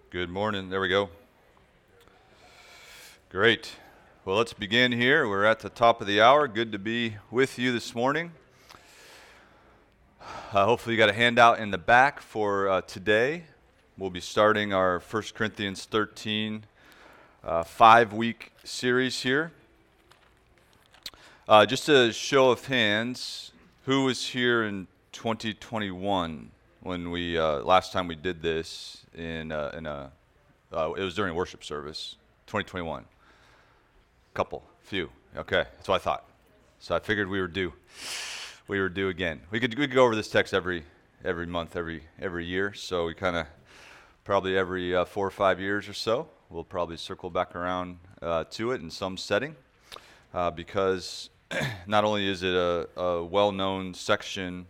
Good morning. There we go. Great. Well, let's begin here. We're at the top of the hour. Good to be with you this morning. Hopefully, you got a handout in the back for today. We'll be starting our 1 Corinthians 13 5-week series here. Just a show of hands, who was here in 2021 when we last time we did this it was during worship service, 2021. Couple, few. Okay, that's what I thought. So I figured we were due. We were due again. We could go over this text every month, every year. So we kind of probably every 4 or 5 years or so, we'll probably circle back around to it in some setting, because not only is it a well-known section,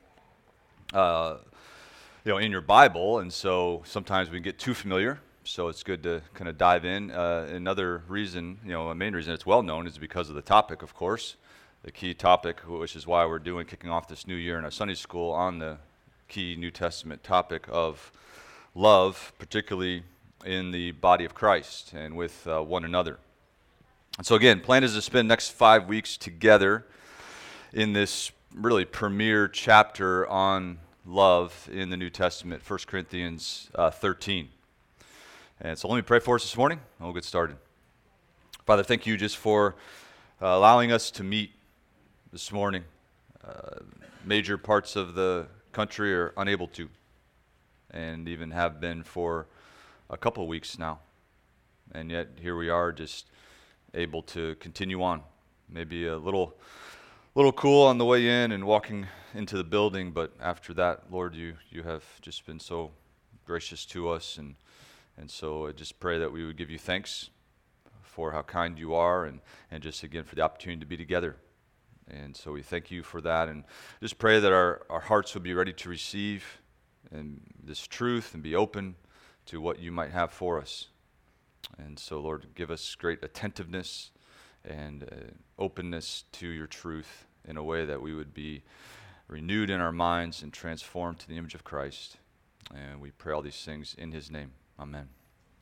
in your Bible, and so sometimes we get too familiar. So it's good to kind of dive in. Another reason, a main reason it's well known is because of the topic, of course, the key topic, which is why we're kicking off this new year in our Sunday school on the key New Testament topic of love, particularly in the body of Christ and with one another. And so again, plan is to spend next 5 weeks together in this really premier chapter on love in the New Testament, 1 Corinthians 13. And so let me pray for us this morning, and we'll get started. Father, thank you just for allowing us to meet this morning. Major parts of the country are unable to, and even have been for a couple of weeks now. And yet here we are, just able to continue on. Maybe a little cool on the way in and walking into the building, but after that, Lord, you have just been so gracious to us, and so I just pray that we would give you thanks for how kind you are, and just again for the opportunity to be together. And so we thank you for that, and just pray that our hearts will be ready to receive and this truth and be open to what you might have for us. And so, Lord, give us great attentiveness and openness to your truth in a way that we would be renewed in our minds and transformed to the image of Christ. And we pray all these things in his name. Amen.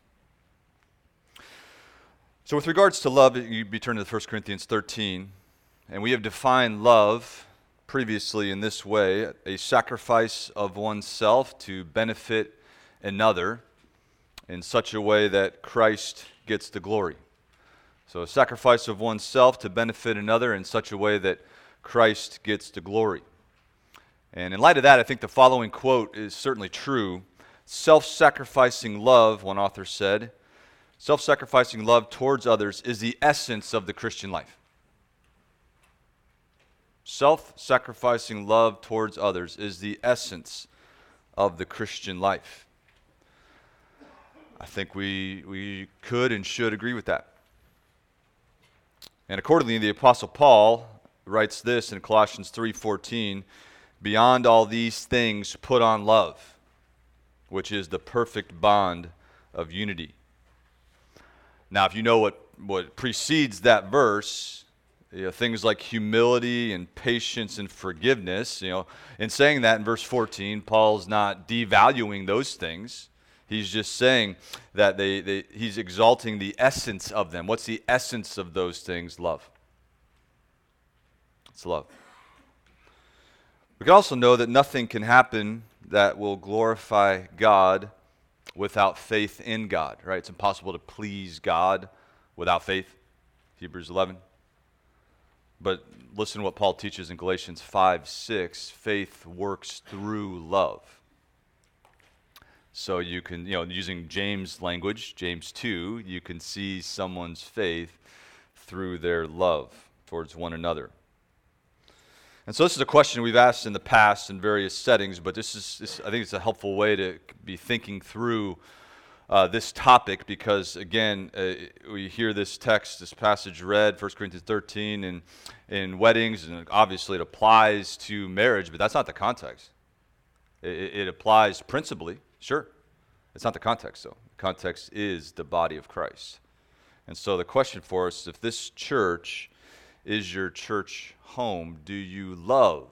So with regards to love, you'd be turning to 1 Corinthians 13, and we have defined love previously in this way: a sacrifice of oneself to benefit another in such a way that Christ gets the glory. So a sacrifice of oneself to benefit another in such a way that Christ gets the glory. And in light of that, I think the following quote is certainly true. Self-sacrificing love, one author said, self-sacrificing love towards others is the essence of the Christian life. Self-sacrificing love towards others is the essence of the Christian life. I think we could and should agree with that. And accordingly, the Apostle Paul writes this in Colossians 3:14, "Beyond all these things put on love, which is the perfect bond of unity." Now, if you know what precedes that verse, things like humility and patience and forgiveness, in saying that in verse 14, Paul's not devaluing those things. He's just saying that he's exalting the essence of them. What's the essence of those things? Love. It's love. We can also know that nothing can happen that will glorify God without faith in God, right? It's impossible to please God without faith, Hebrews 11. But listen to what Paul teaches in Galatians 5:6, faith works through love. So you can, using James' language, James 2, you can see someone's faith through their love towards one another. And so this is a question we've asked in the past in various settings, but this I think it's a helpful way to be thinking through this topic, because again, we hear this passage read, 1 Corinthians 13, in weddings, and obviously it applies to marriage, but that's not the context. It applies principally, sure. It's not the context, though. The context is the body of Christ. And so the question for us, if this church is your church home, do you love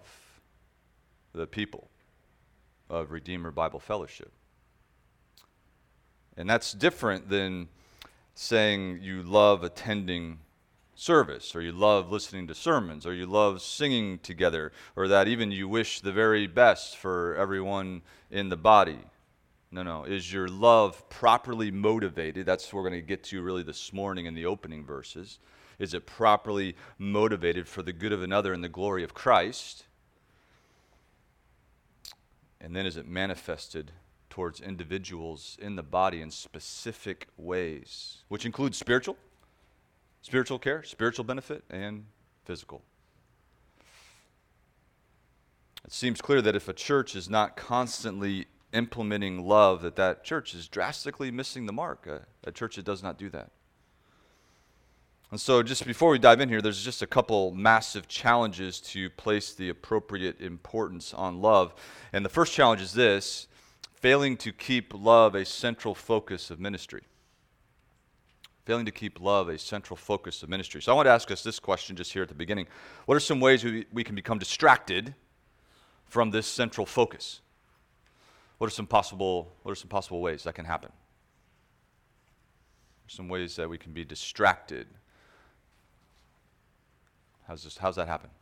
the people of Redeemer Bible Fellowship? And that's different than saying you love attending service, or you love listening to sermons, or you love singing together, or that even you wish the very best for everyone in the body. No. Is your love properly motivated? That's what we're going to get to really this morning in the opening verses. Is it properly motivated for the good of another and the glory of Christ? And then is it manifested towards individuals in the body in specific ways, which includes spiritual care, spiritual benefit, and physical. It seems clear that if a church is not constantly implementing love, that church is drastically missing the mark. A church that does not do that. And so just before we dive in here, there's just a couple massive challenges to place the appropriate importance on love. And the first challenge is this: failing to keep love a central focus of ministry. Failing to keep love a central focus of ministry. So I want to ask us this question just here at the beginning. What are some ways we can become distracted from this central focus? What are some possible ways that can happen? Some ways that we can be distracted. How's that happen?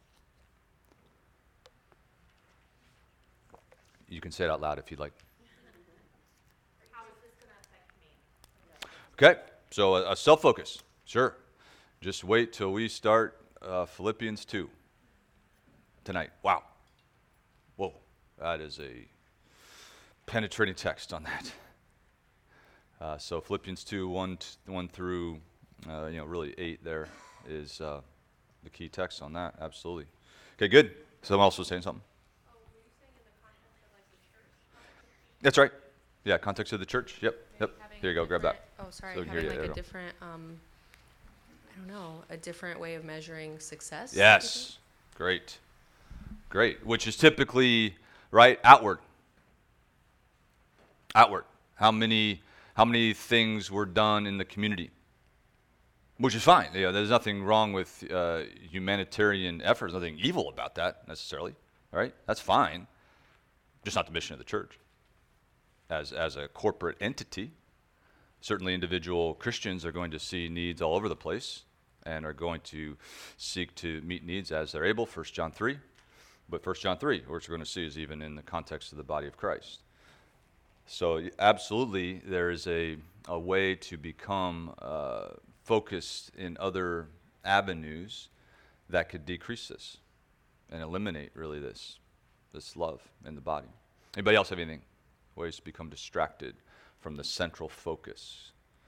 You can say it out loud if you'd like. How is this going to affect me? Okay, so a self-focus, sure. Just wait till we start Philippians 2 tonight. Wow. Whoa, that is a penetrating text on that. So Philippians 2, 1 through, really 8 there is the key text on that, absolutely. Okay, good. Someone else was saying something? Oh, were you saying in the context of like the church? That's right. Yeah, context of the church. Yep. Here you go, grab that. Oh, sorry. So having like a different, a different way of measuring success? Yes. Great. Which is typically, right, outward. How many things were done in the community? Which is fine. There's nothing wrong with humanitarian efforts. Nothing evil about that necessarily. All right, that's fine. Just not the mission of the church. As a corporate entity, certainly individual Christians are going to see needs all over the place and are going to seek to meet needs as they're able. 1 John 3. But 1 John 3, which we're going to see, is even in the context of the body of Christ. So absolutely, there is a way to become focused in other avenues that could decrease this and eliminate really this love in the body. Anybody else have anything? Ways to become distracted from the central focus.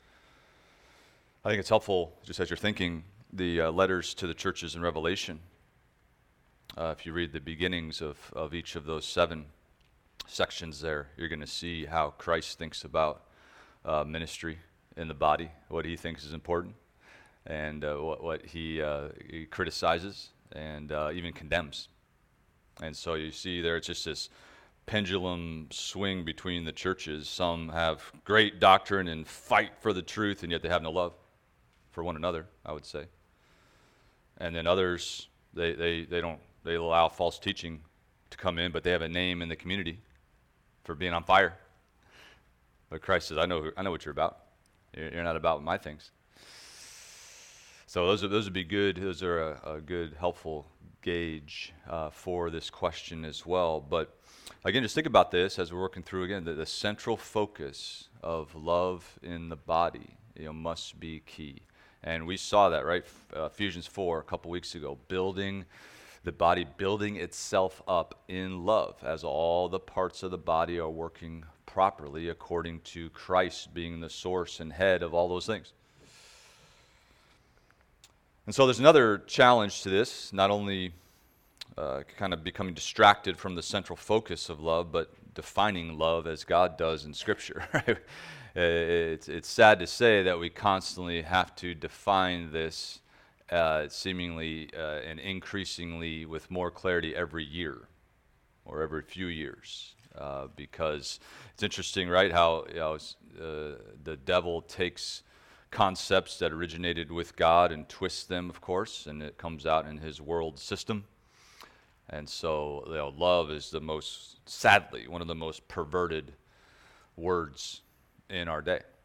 I think it's helpful, just as you're thinking, the letters to the churches in Revelation. If you read the beginnings of each of those 7 sections there, you're going to see how Christ thinks about ministry in the body, what he thinks is important, and what he criticizes and even condemns. And so you see there, it's just this pendulum swing between the churches. Some have great doctrine and fight for the truth, and yet they have no love for one another, I would say. And then others, they allow false teaching to come in, but they have a name in the community for being on fire. But Christ says, I know what you're about. You're not about my things. So those would be good. Those are a good, helpful gauge for this question as well. But again, just think about this as we're working through again. The central focus of love in the body, must be key. And we saw that, right? Ephesians 4 a couple weeks ago, the body building itself up in love as all the parts of the body are working properly according to Christ being the source and head of all those things. And so there's another challenge to this, not only kind of becoming distracted from the central focus of love, but defining love as God does in Scripture. Right? It's sad to say that we constantly have to define this seemingly and increasingly with more clarity every year or every few years, because it's interesting, right, how the devil takes concepts that originated with God and twists them, of course, and it comes out in his world system. And so love is sadly, one of the most perverted words in our day.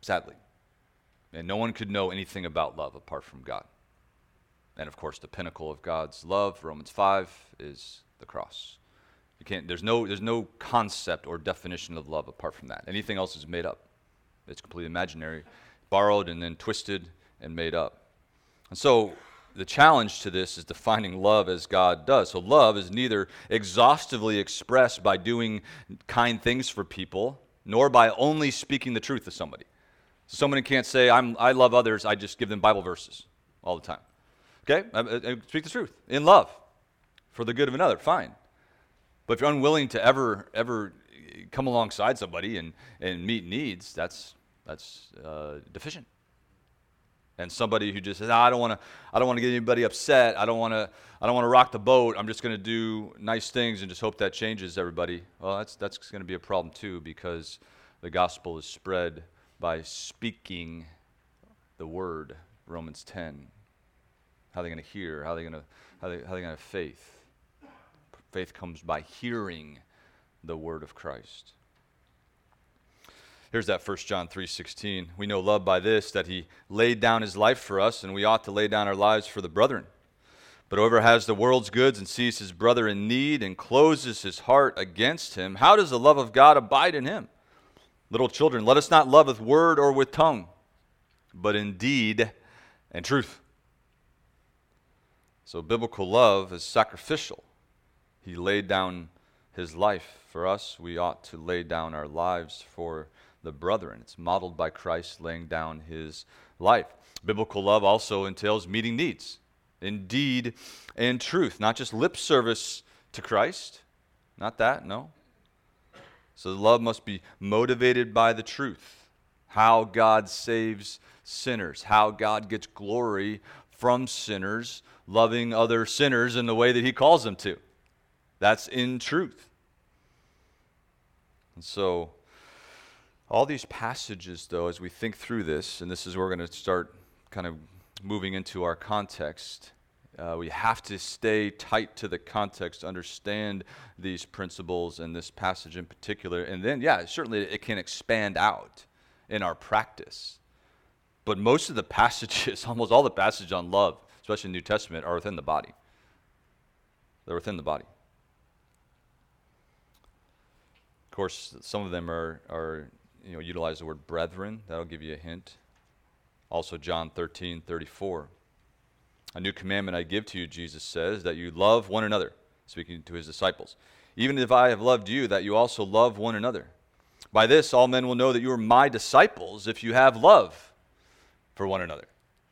sadly. And no one could know anything about love apart from God. And of course, the pinnacle of God's love, Romans 5, is the cross. There's no concept or definition of love apart from that. Anything else is made up. It's completely imaginary, borrowed and then twisted and made up. And so the challenge to this is defining love as God does. So love is neither exhaustively expressed by doing kind things for people, nor by only speaking the truth to somebody. So somebody can't say, I love others, I just give them Bible verses all the time. Okay? I speak the truth in love for the good of another, fine. But if you're unwilling to ever come alongside somebody and meet needs, that's deficient. And somebody who just says, I don't want to get anybody upset. I don't want to rock the boat. I'm just going to do nice things and just hope that changes everybody. Well, that's going to be a problem too, because the gospel is spread by speaking the word. Romans 10. How are they going to hear? How are they going to have faith? Faith comes by hearing the word of Christ. Here's that 1 John 3:16. We know love by this, that he laid down his life for us, and we ought to lay down our lives for the brethren. But whoever has the world's goods and sees his brother in need and closes his heart against him, how does the love of God abide in him? Little children, let us not love with word or with tongue, but in deed and truth. So biblical love is sacrificial. He laid down his life for us. We ought to lay down our lives for the brethren. It's modeled by Christ laying down his life. Biblical love also entails meeting needs in deed and truth, not just lip service to Christ. Not that, no. So the love must be motivated by the truth. How God saves sinners, how God gets glory from sinners, loving other sinners in the way that he calls them to. That's in truth. And so, all these passages, though, as we think through this, and this is where we're going to start kind of moving into our context, we have to stay tight to the context, understand these principles and this passage in particular, and then, certainly it can expand out in our practice. But most of the passages, almost all the passages on love, especially in the New Testament, are within the body. They're within the body. Of course, some of them are utilize the word brethren. That'll give you a hint. Also, John 13:34. A new commandment I give to you, Jesus says, that you love one another, speaking to his disciples. Even if I have loved you, that you also love one another. By this, all men will know that you are my disciples if you have love for one another.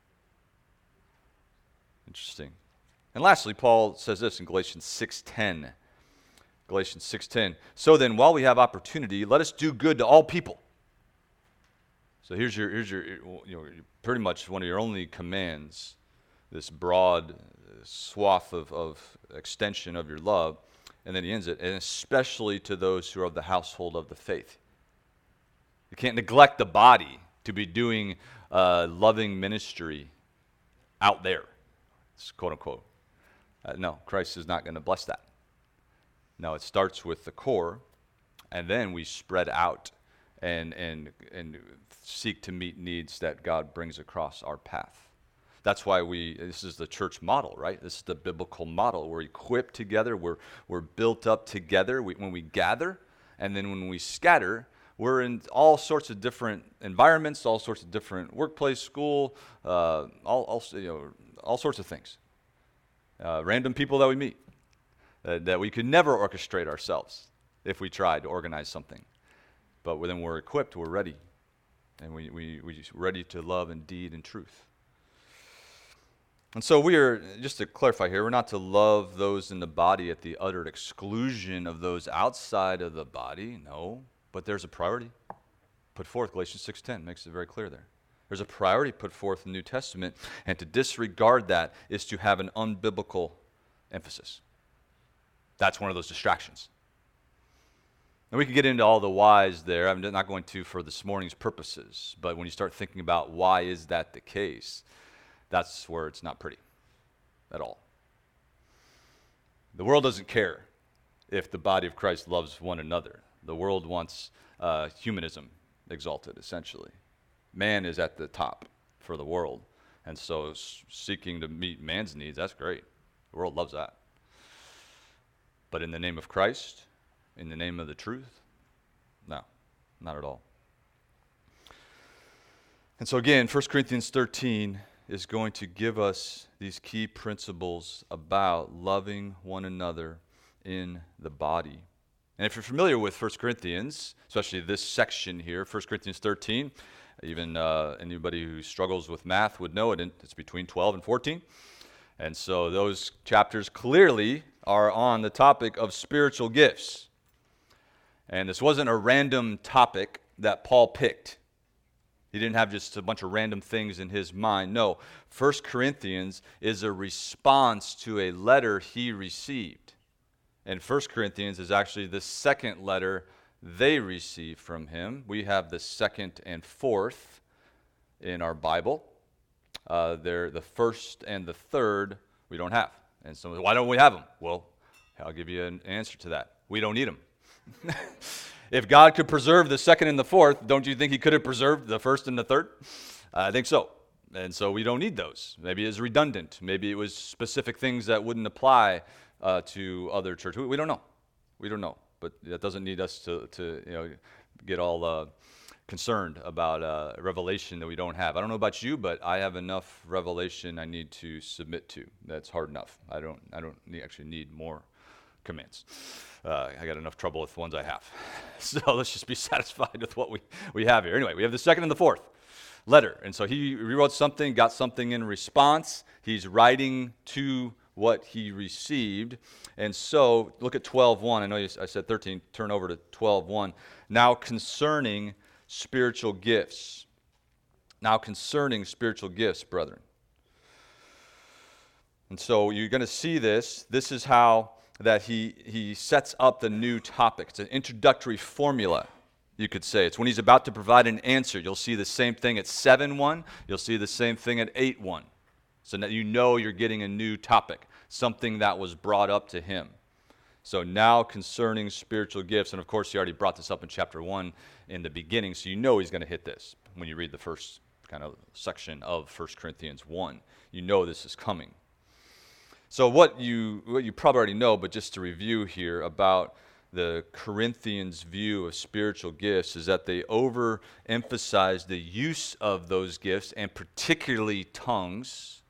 Interesting. And lastly, Paul says this in Galatians 6:10. Galatians 6:10. So then, while we have opportunity, let us do good to all people. So here's your pretty much one of your only commands, this broad swath of extension of your love, and then he ends it, and especially to those who are of the household of the faith. You can't neglect the body to be doing loving ministry out there, quote unquote. No, Christ is not going to bless that. No, it starts with the core, and then we spread out and seek to meet needs that God brings across our path. That's why this is the church model, right? This is the biblical model. We're equipped together, we're built up together when we gather, and then when we scatter, we're in all sorts of different environments, all sorts of different workplace, school, all sorts of things. Random people that we meet. That we could never orchestrate ourselves if we tried to organize something. But when we're equipped, we're ready. And we're ready to love in deed and truth. And so we are, just to clarify here, we're not to love those in the body at the utter exclusion of those outside of the body, no. But there's a priority put forth. Galatians 6:10 makes it very clear there. There's a priority put forth in the New Testament, and to disregard that is to have an unbiblical emphasis. That's one of those distractions. And we could get into all the whys there. I'm not going to for this morning's purposes, but when you start thinking about why is that the case, that's where it's not pretty at all. The world doesn't care if the body of Christ loves one another. The world wants humanism exalted, essentially. Man is at the top for the world. And so seeking to meet man's needs, that's great. The world loves that. But in the name of Christ, in the name of the truth, no, not at all. And so again, 1 Corinthians 13 is going to give us these key principles about loving one another in the body. And if you're familiar with 1 Corinthians, especially this section here, 1 Corinthians 13, even anybody who struggles with math would know it. It's between 12 and 14. And so those chapters clearly are on the topic of spiritual gifts. And this wasn't a random topic that Paul picked. He didn't have just a bunch of random things in his mind. No, 1 Corinthians is a response to a letter he received. And 1 Corinthians is actually the second letter they received from him. We have the second and fourth in our Bible. They're the first and the third we don't have. And so why don't we have them? Well, I'll give you an answer to that. We don't need them. If God could preserve the second and the fourth, don't you think he could have preserved the first and the third? I think so. And so we don't need those. Maybe it's redundant. Maybe it was specific things that wouldn't apply to other churches. We don't know. We don't know. But that doesn't need us to get all concerned about revelation that we don't have. I don't know about you, but I have enough revelation I need to submit to. That's hard enough. I don't actually need more commands. I got enough trouble with the ones I have. So let's just be satisfied with what we have here. Anyway, we have the second and the fourth letter. And so he rewrote something, got something in response. He's writing to what he received. And so look at 12:1. I know I said 13. Turn over to 12:1. Now concerning spiritual gifts. Now concerning spiritual gifts, brethren. And so you're going to see this. This is how that he sets up the new topic. It's an introductory formula, you could say. It's when he's about to provide an answer. You'll see the same thing at 7:1. You'll see the same thing at 8:1. So that you know you're getting a new topic, something that was brought up to him. So now concerning spiritual gifts, and of course he already brought this up in chapter 1 in the beginning, so you know he's going to hit this when you read the first kind of section of 1 Corinthians 1. You know this is coming. So what you probably already know, but just to review here about the Corinthians' view of spiritual gifts is that they overemphasize the use of those gifts, and particularly tongues,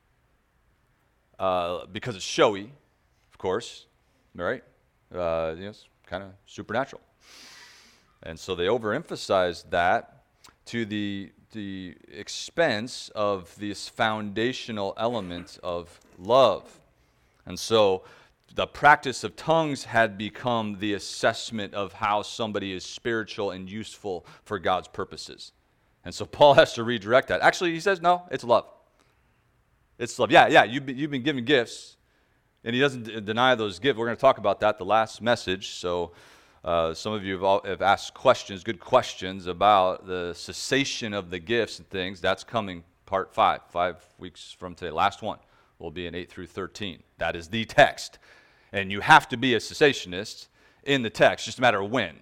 because it's showy, of course, right? It's kind of supernatural. And so they overemphasize that to the expense of this foundational element of love. And so the practice of tongues had become the assessment of how somebody is spiritual and useful for God's purposes. And so Paul has to redirect that. Actually, he says, no, it's love. It's love. Yeah, you've been given gifts, and he doesn't deny those gifts. We're going to talk about that the last message. So some of you have asked questions, good questions, about the cessation of the gifts and things. That's coming, part 5 weeks from today. Last one will be in 8 through 13. That is the text. And you have to be a cessationist in the text, just a matter of when.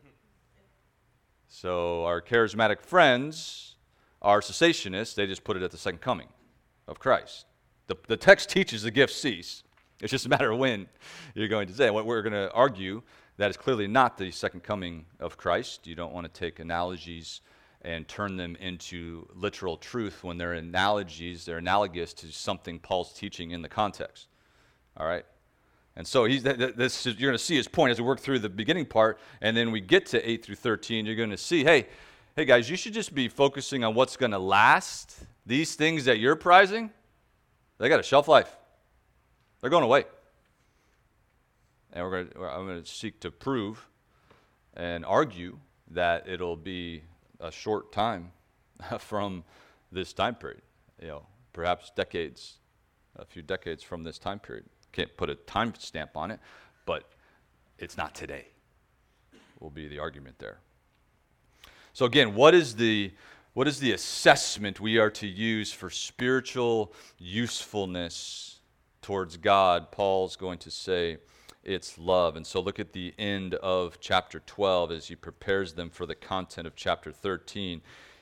So our charismatic friends are cessationists. They just put it at the second coming of Christ. The text teaches the gifts cease. It's just a matter of when you're going to say. What we're going to argue, that is clearly not the second coming of Christ. You don't want to take analogies and turn them into literal truth when they're analogies, they're analogous to something Paul's teaching in the context. All right? And so you're going to see his point as we work through the beginning part, and then we get to 8 through 13, you're going to see, hey guys, you should just be focusing on what's going to last. These things that you're prizing, they got a shelf life. They're going away. And I'm going to seek to prove and argue that it'll be a short time from this time period. Perhaps decades, a few decades from this time period. Can't put a time stamp on it, but it's not today, will be the argument there. So again, what is the assessment we are to use for spiritual usefulness towards God? Paul's going to say it's love. And so look at the end of chapter 12 as he prepares them for the content of chapter 13.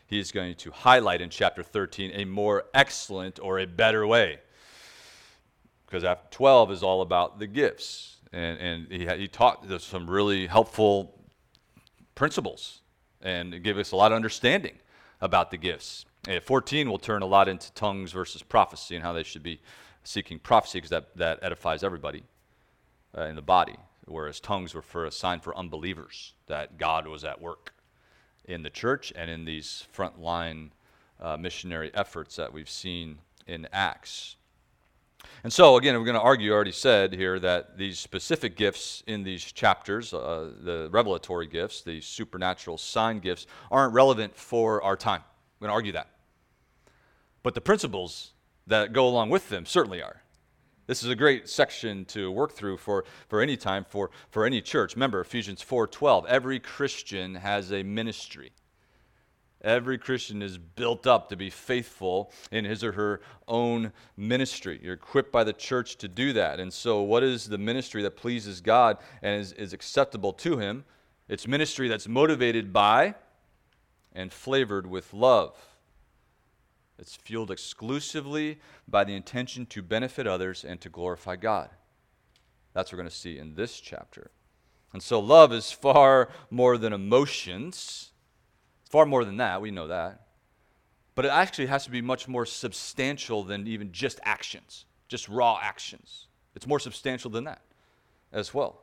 he's going to highlight in chapter 13 a more excellent or a better way. Because after 12 is all about the gifts. And he taught there's some really helpful principles and gave us a lot of understanding about the gifts. And at 14, we'll turn a lot into tongues versus prophecy and how they should be seeking prophecy, because that edifies everybody in the body, whereas tongues were for a sign for unbelievers that God was at work in the church and in these frontline missionary efforts that we've seen in Acts. And so, again, we're going to argue, I already said here, that these specific gifts in these chapters, the revelatory gifts, the supernatural sign gifts, aren't relevant for our time. We're going to argue that. But the principles that go along with them certainly are. This is a great section to work through for any time, for any church. Remember, Ephesians 4:12, every Christian has a ministry. Every Christian is built up to be faithful in his or her own ministry. You're equipped by the church to do that. And so what is the ministry that pleases God and is acceptable to him? It's ministry that's motivated by and flavored with love. It's fueled exclusively by the intention to benefit others and to glorify God. That's what we're going to see in this chapter. And so love is far more than emotions. It's far more than that, we know that. But it actually has to be much more substantial than even just actions, just raw actions. It's more substantial than that as well.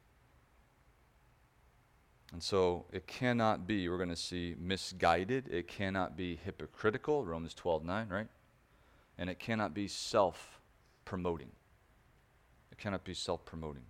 And so it cannot be, we're going to see, misguided. It cannot be hypocritical, Romans 12:9, right? And it cannot be self-promoting. It cannot be self-promoting.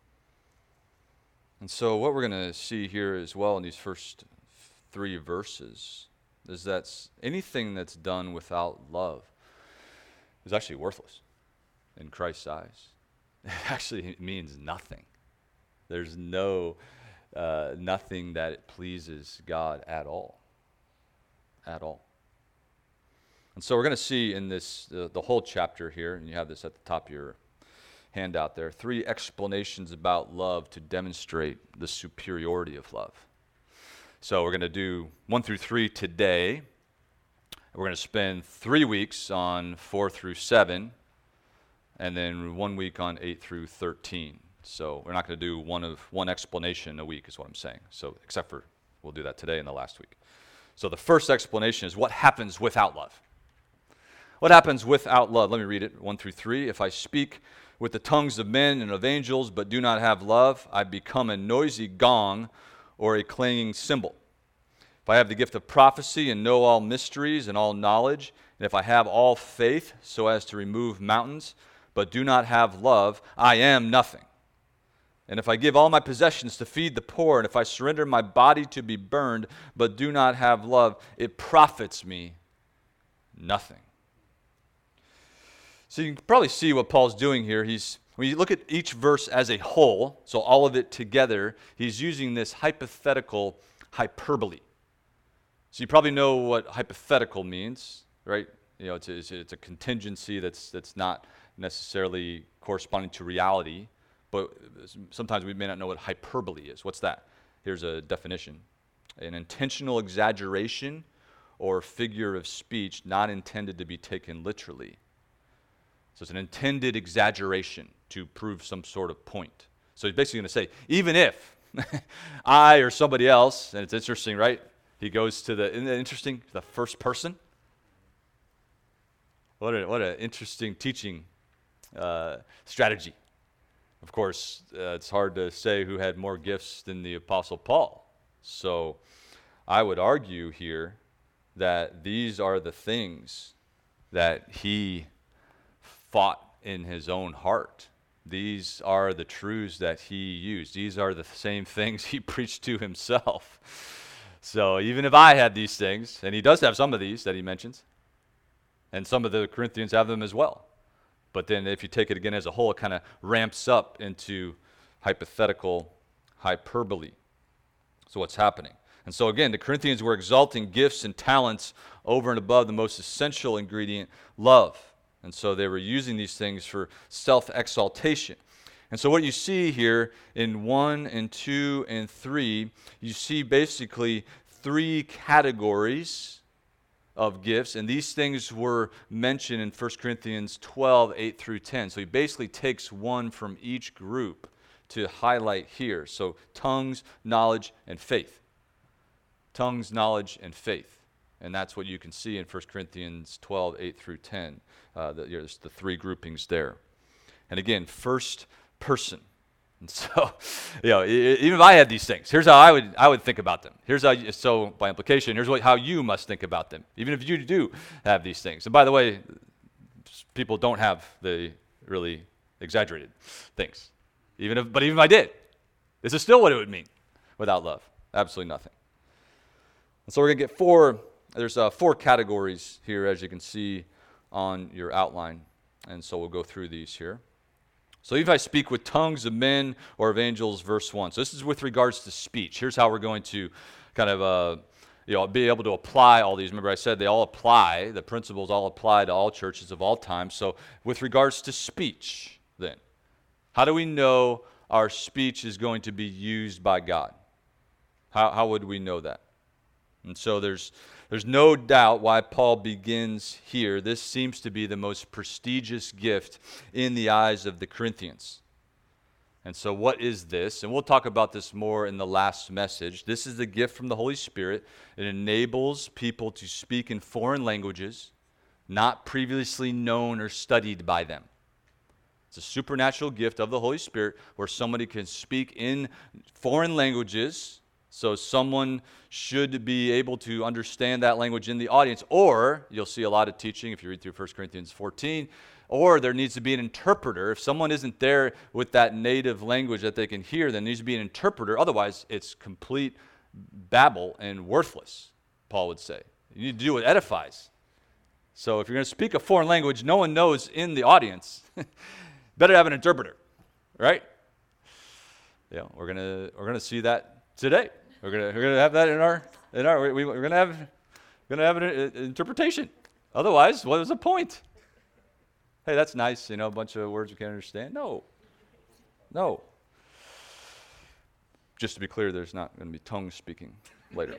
And so what we're going to see here as well in these first 3 verses is that anything that's done without love is actually worthless in Christ's eyes. It actually means nothing. There's nothing that pleases God at all. At all. And so we're going to see in this, the whole chapter here, and you have this at the top of your handout there, 3 explanations about love to demonstrate the superiority of love. So we're going to do 1 through 3 today. We're going to spend 3 weeks on 4 through 7, and then 1 week on 8 through 13. So we're not going to do one explanation a week is what I'm saying. So except for we'll do that today and the last week. So the first explanation is what happens without love. What happens without love? Let me read it, 1 through 3. If I speak with the tongues of men and of angels but do not have love, I become a noisy gong or a clanging cymbal. If I have the gift of prophecy and know all mysteries and all knowledge, and if I have all faith so as to remove mountains but do not have love, I am nothing. And if I give all my possessions to feed the poor, and if I surrender my body to be burned, but do not have love, it profits me nothing. So you can probably see what Paul's doing here. When you look at each verse as a whole, so all of it together, he's using this hypothetical hyperbole. So you probably know what hypothetical means, right? You know, it's a contingency that's not necessarily corresponding to reality. But sometimes we may not know what hyperbole is. What's that? Here's a definition. An intentional exaggeration or figure of speech not intended to be taken literally. So it's an intended exaggeration to prove some sort of point. So he's basically going to say, even if I or somebody else, and it's interesting, right? He goes to isn't that interesting? The first person. What an interesting teaching strategy. Of course, it's hard to say who had more gifts than the Apostle Paul. So I would argue here that these are the things that he fought in his own heart. These are the truths that he used. These are the same things he preached to himself. So even if I had these things, and he does have some of these that he mentions, and some of the Corinthians have them as well. But then if you take it again as a whole, it kind of ramps up into hypothetical hyperbole. So what's happening? And so again, the Corinthians were exalting gifts and talents over and above the most essential ingredient, love. And so they were using these things for self-exaltation. And so what you see here in 1 and 2 and 3, you see basically three categories of gifts, and these things were mentioned in 1 Corinthians 12, 8 through 10. So he basically takes one from each group to highlight here. So tongues, knowledge, and faith. Tongues, knowledge, and faith. And that's what you can see in 1 Corinthians 12, 8 through 10. There's the three groupings there. And again, first person. And so, even if I had these things, here's how I would think about them. So by implication, here's how you must think about them, even if you do have these things. And by the way, people don't have the really exaggerated things. But even if I did, this is still what it would mean without love. Absolutely nothing. And so we're going to get there's four categories here, as you can see on your outline. And so we'll go through these here. So if I speak with tongues of men or of angels, verse 1. So this is with regards to speech. Here's how we're going to kind of be able to apply all these. Remember I said they all apply, the principles all apply to all churches of all time. So with regards to speech, then, how do we know our speech is going to be used by God? How would we know that? And so there's no doubt why Paul begins here. This seems to be the most prestigious gift in the eyes of the Corinthians. And so what is this? And we'll talk about this more in the last message. This is the gift from the Holy Spirit. It enables people to speak in foreign languages not previously known or studied by them. It's a supernatural gift of the Holy Spirit where somebody can speak in foreign languages. So someone should be able to understand that language in the audience. Or, you'll see a lot of teaching if you read through 1 Corinthians 14, or there needs to be an interpreter. If someone isn't there with that native language that they can hear, there needs to be an interpreter. Otherwise, it's complete babble and worthless, Paul would say. You need to do what edifies. So if you're going to speak a foreign language no one knows in the audience, better have an interpreter, right? Yeah, we're gonna see that today. We're gonna have that we're gonna have an interpretation. Otherwise, what was the point? Hey, that's nice, a bunch of words we can't understand. No. Just to be clear, there's not going to be tongue speaking later.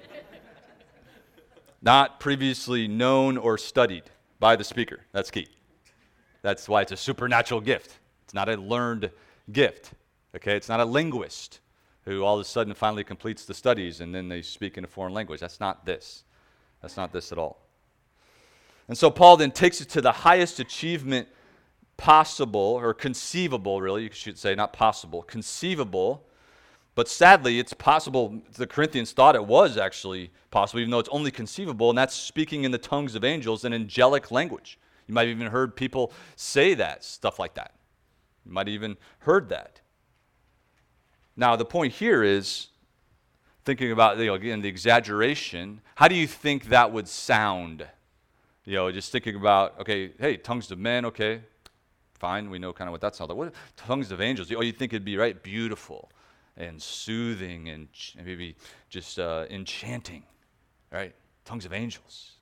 Not previously known or studied by the speaker. That's key. That's why it's a supernatural gift. It's not a learned gift. Okay, it's not a linguist who all of a sudden finally completes the studies and then they speak in a foreign language. That's not this. That's not this at all. And so Paul then takes it to the highest achievement possible, or conceivable, really, you should say, not possible, conceivable. But sadly, it's possible, the Corinthians thought it was actually possible, even though it's only conceivable, and that's speaking in the tongues of angels, an angelic language. You might have even heard people say that, stuff like that. You might have even heard that. Now, the point here is, thinking about, again, the exaggeration, how do you think that would sound? Just thinking about, okay, hey, tongues of men, okay, fine, we know kind of what that sounds like. What tongues of angels? You think it'd be, right, beautiful and soothing and maybe just enchanting, right? Tongues of angels.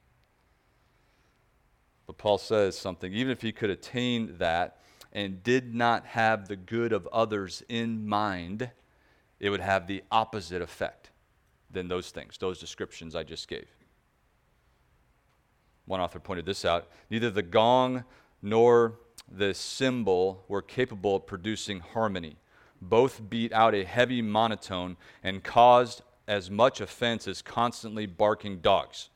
But Paul says something, even if he could attain that and did not have the good of others in mind, it would have the opposite effect than those things, those descriptions I just gave. One author pointed this out. Neither the gong nor the cymbal were capable of producing harmony. Both beat out a heavy monotone and caused as much offense as constantly barking dogs.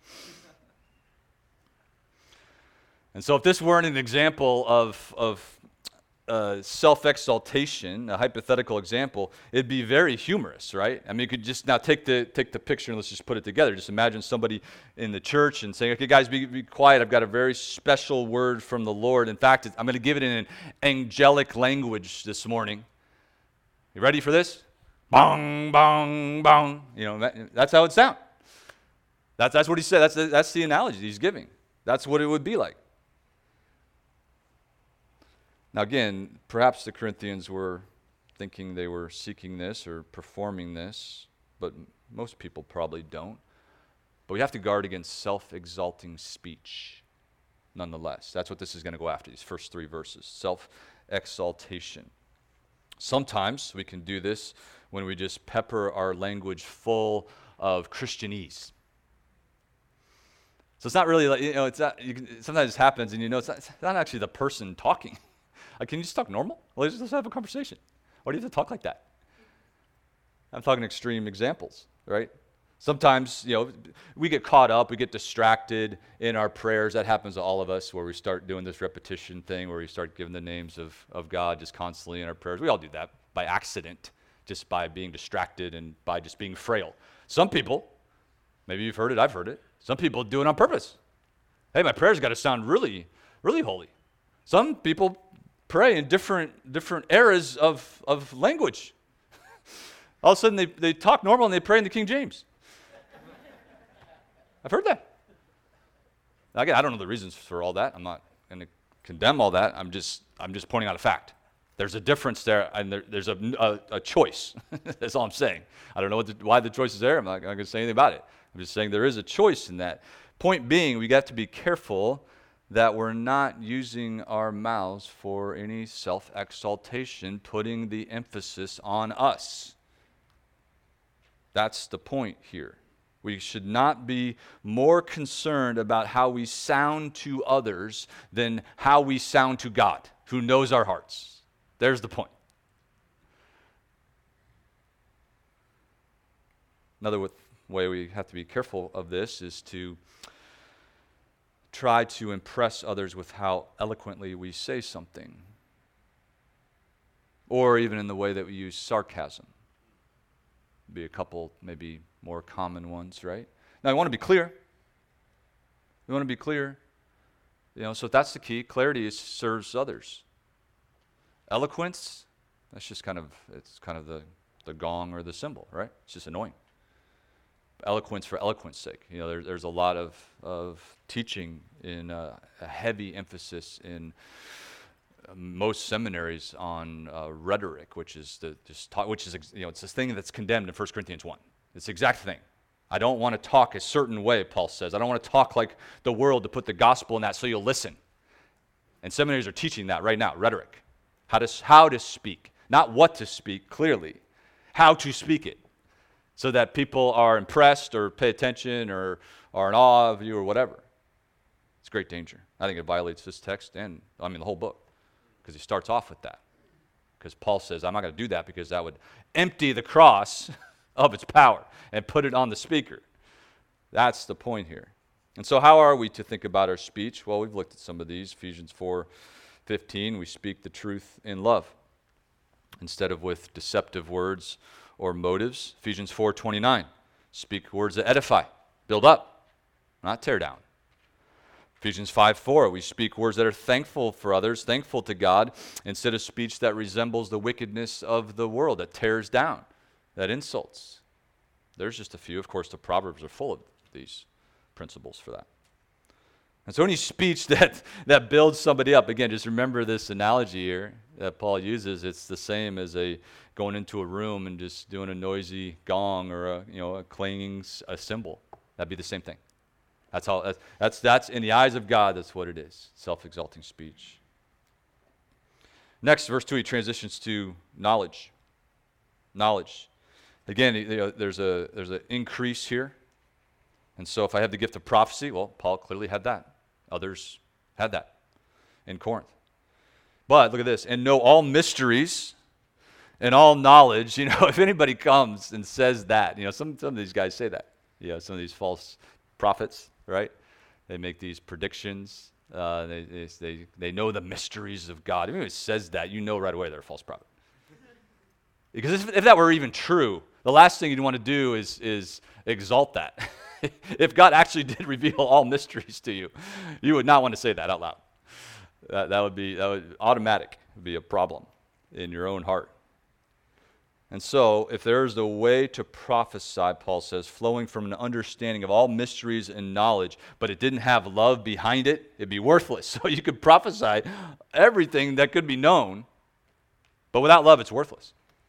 And so if this weren't an example of self-exaltation, a hypothetical example, it'd be very humorous, right? I mean, you could just now take the picture and let's just put it together. Just imagine somebody in the church and saying, okay, guys, be quiet. I've got a very special word from the Lord. In fact, I'm going to give it in an angelic language this morning. You ready for this? Bong, bong, bong. That's how it sounds. That's what he said. That's the analogy he's giving. That's what it would be like. Now again, perhaps the Corinthians were thinking they were seeking this or performing this, but most people probably don't. But we have to guard against self-exalting speech nonetheless. That's what this is going to go after, these first three verses, self-exaltation. Sometimes we can do this when we just pepper our language full of Christianese. So it's not really like, it's not, sometimes it happens and it's not actually the person talking. Like, can you just talk normal? Well, let's have a conversation. Why do you have to talk like that? I'm talking extreme examples, right? Sometimes, we get caught up, we get distracted in our prayers. That happens to all of us, where we start doing this repetition thing, where we start giving the names of God just constantly in our prayers. We all do that by accident, just by being distracted and by just being frail. Some people, maybe you've heard it, I've heard it, some people do it on purpose. Hey, my prayers got to sound really, really holy. Some people pray in different eras of language. All of a sudden, they talk normal and they pray in the King James. I've heard that. Again, I don't know the reasons for all that. I'm not going to condemn all that. I'm just pointing out a fact. There's a difference there, and there's a choice. That's all I'm saying. I don't know why the choice is there. I'm not going to say anything about it. I'm just saying there is a choice in that. Point being, we got to be careful that we're not using our mouths for any self-exaltation, putting the emphasis on us. That's the point here. We should not be more concerned about how we sound to others than how we sound to God, who knows our hearts. There's the point. Another way we have to be careful of this is to try to impress others with how eloquently we say something, or even in the way that we use sarcasm. Be a couple maybe more common ones, right? Now, I want to be clear. We want to be clear. So if that's the key, clarity serves others. Eloquence, that's just kind of the gong or the cymbal, right? It's just annoying. Eloquence for eloquence sake. There's a lot of teaching in a heavy emphasis in most seminaries on rhetoric, which is it's this thing that's condemned in 1 Corinthians 1. It's the exact thing. I don't want to talk a certain way, Paul says. I don't want to talk like the world to put the gospel in that so you'll listen. And seminaries are teaching that right now, rhetoric. How to speak. Not what to speak, clearly. How to speak it. So that people are impressed or pay attention or are in awe of you or whatever. It's great danger. I think it violates this text and, the whole book. Because he starts off with that. Because Paul says, I'm not going to do that because that would empty the cross of its power and put it on the speaker. That's the point here. And so how are we to think about our speech? Well, we've looked at some of these. Ephesians 4:15, we speak the truth in love instead of with deceptive words or motives. Ephesians 4:29, speak words that edify, build up, not tear down. Ephesians 5:4, we speak words that are thankful for others, thankful to God, instead of speech that resembles the wickedness of the world, that tears down, that insults. There's just a few. Of course, the Proverbs are full of these principles for that. And so any speech that builds somebody up, again, just remember this analogy here that Paul uses. It's the same as going into a room and just doing a noisy gong or a clanging cymbal. That'd be the same thing. That's in the eyes of God, that's what it is. Self-exalting speech. Next, verse 2, he transitions to knowledge. Knowledge. Again, there's an increase here. And so if I have the gift of prophecy, well, Paul clearly had that. Others had that in Corinth. But look at this, and know all mysteries and all knowledge. If anybody comes and says that, some of these guys say that. Some of these false prophets, right? They make these predictions. They know the mysteries of God. If anybody says that, you know right away they're a false prophet. Because if that were even true, the last thing you'd want to do is exalt that. If God actually did reveal all mysteries to you, you would not want to say that out loud. That would automatic be a problem in your own heart. And so, if there's a way to prophesy, Paul says, flowing from an understanding of all mysteries and knowledge, but it didn't have love behind it, it'd be worthless. So you could prophesy everything that could be known, but without love, it's worthless.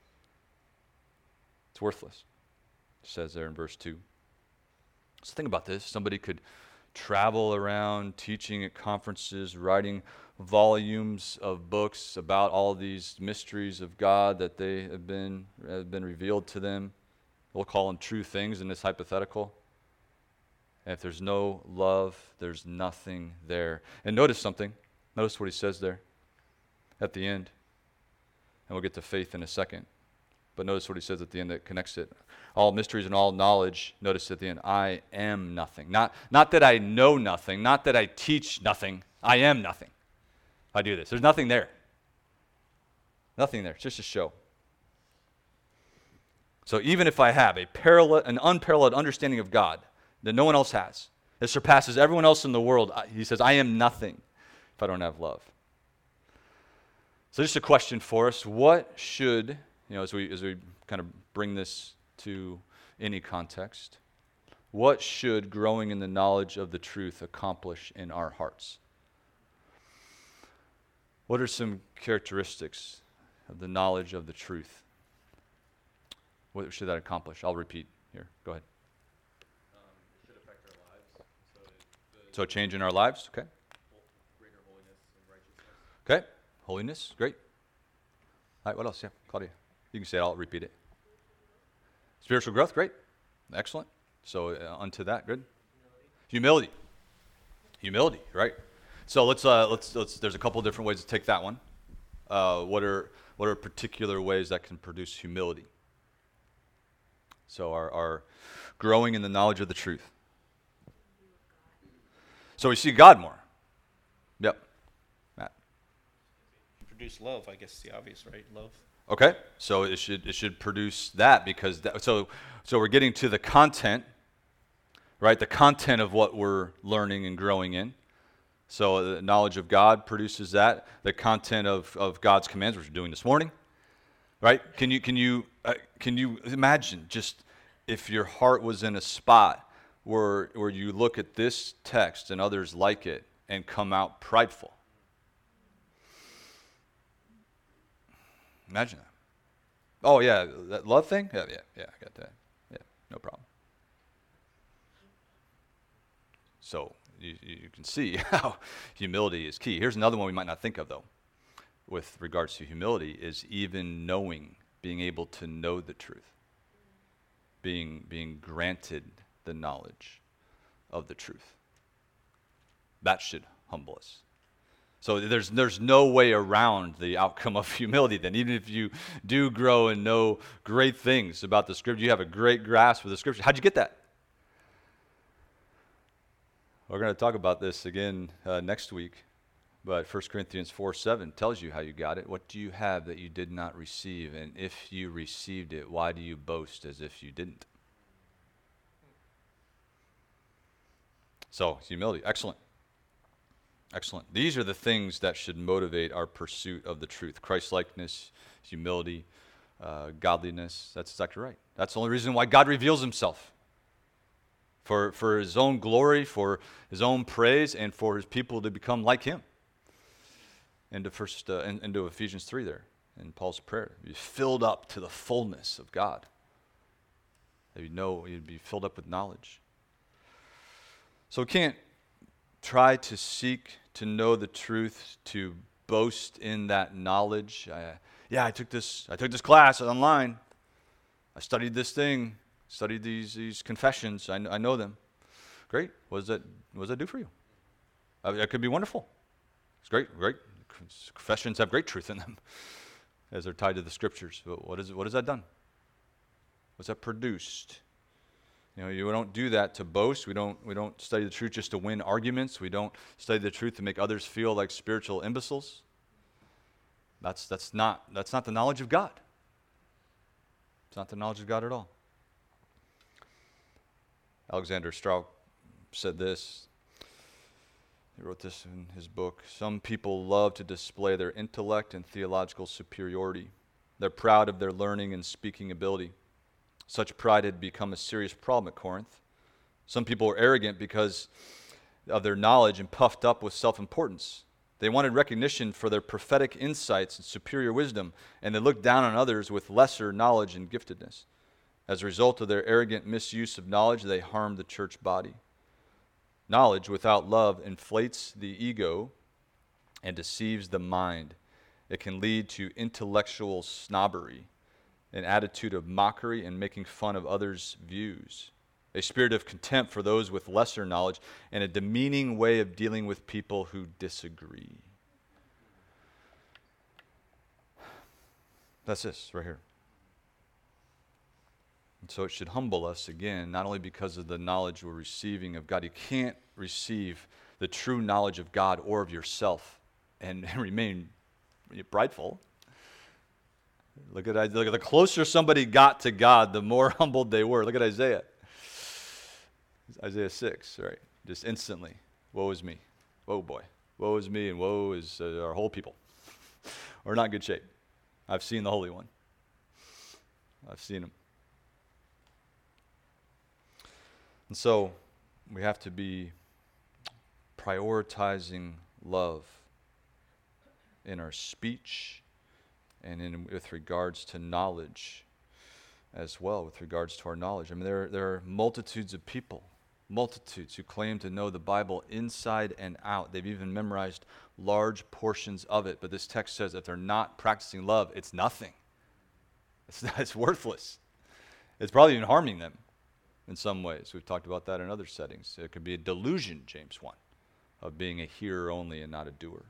It's worthless, it says there in verse 2. So think about this. Somebody could travel around teaching at conferences, writing volumes of books about all these mysteries of God that they have been revealed to them. We'll call them true things in this hypothetical. And if there's no love, there's nothing there. And notice something. Notice what he says there at the end. And we'll get to faith in a second. But notice what he says at the end that connects it. All mysteries and all knowledge, notice at the end, I am nothing. Not that I know nothing, not that I teach nothing. I am nothing. I do this. There's nothing there. Nothing there. It's just a show. So even if I have an unparalleled understanding of God that no one else has, that surpasses everyone else in the world, he says, I am nothing if I don't have love. So just a question for us. What should, as we kind of bring this to any context, what should growing in the knowledge of the truth accomplish in our hearts? What are some characteristics of the knowledge of the truth? What should that accomplish? I'll repeat here. Go ahead. It should affect our lives. So a change in our lives, okay. Greater holiness and righteousness. Okay, holiness, great. All right, what else? Yeah, Claudia. You can say it, I'll repeat it. Spiritual growth, great. Excellent. So unto that, good. Humility, right? So let's there's a couple different ways to take that one. What are particular ways that can produce humility? So our growing in the knowledge of the truth. So we see God more. Yep. Matt. Produce love, I guess, is the obvious, right? Love. Okay. So it should produce that because so we're getting to the content, right? The content of what we're learning and growing in. So the knowledge of God produces that. The content of God's commands, which we're doing this morning, right? Can you imagine just if your heart was in a spot where you look at this text and others like it and come out prideful? Imagine that. Oh yeah, that love thing? Yeah, I got that. Yeah, no problem. So you can see how humility is key. Here's another one we might not think of though, with regards to humility, is even knowing, being able to know the truth, being granted the knowledge of the truth. That should humble us. So there's no way around the outcome of humility then. Even if you do grow and know great things about the Scripture, you have a great grasp of the Scripture. How'd you get that? We're going to talk about this again next week, but 1 Corinthians 4:7 tells you how you got it. What do you have that you did not receive? And if you received it, why do you boast as if you didn't? So, humility, excellent. Excellent. These are the things that should motivate our pursuit of the truth. Christ-likeness, humility, godliness. That's exactly right. That's the only reason why God reveals himself. For his own glory, for his own praise, and for his people to become like him. Into Ephesians 3 there, in Paul's prayer. Be filled up to the fullness of God. That you'd be filled up with knowledge. So we can't try to seek to know the truth, to boast in that knowledge. I took this class online. I studied this thing. Studied these confessions. I know them. Great. What does that do for you? That could be wonderful. It's great. Confessions have great truth in them as they're tied to the Scriptures. But what has that done? What's that produced? You don't do that to boast. We don't study the truth just to win arguments. We don't study the truth to make others feel like spiritual imbeciles. That's not the knowledge of God. It's not the knowledge of God at all. Alexander Strauch said this. He wrote this in his book. Some people love to display their intellect and theological superiority. They're proud of their learning and speaking ability. Such pride had become a serious problem at Corinth. Some people were arrogant because of their knowledge and puffed up with self-importance. They wanted recognition for their prophetic insights and superior wisdom, and they looked down on others with lesser knowledge and giftedness. As a result of their arrogant misuse of knowledge, they harmed the church body. Knowledge without love inflates the ego and deceives the mind. It can lead to intellectual snobbery, an attitude of mockery and making fun of others' views. a spirit of contempt for those with lesser knowledge, and a demeaning way of dealing with people who disagree. That's this right here. And so it should humble us again, not only because of the knowledge we're receiving of God. You can't receive the true knowledge of God or of yourself and remain prideful. Look at the closer somebody got to God, the more humbled they were. Look at Isaiah. Isaiah 6, right? Just instantly, woe is me. Woe, boy. Woe is me, and woe is our whole people. We're not in good shape. I've seen the Holy One. I've seen him. And so we have to be prioritizing love in our speech and with regards to knowledge as well, with regards to our knowledge. I mean, there are multitudes of people, multitudes who claim to know the Bible inside and out. They've even memorized large portions of it, but this text says if they're not practicing love, it's nothing. It's worthless. It's probably even harming them in some ways. We've talked about that in other settings. It could be a delusion, James 1, of being a hearer only and not a doer.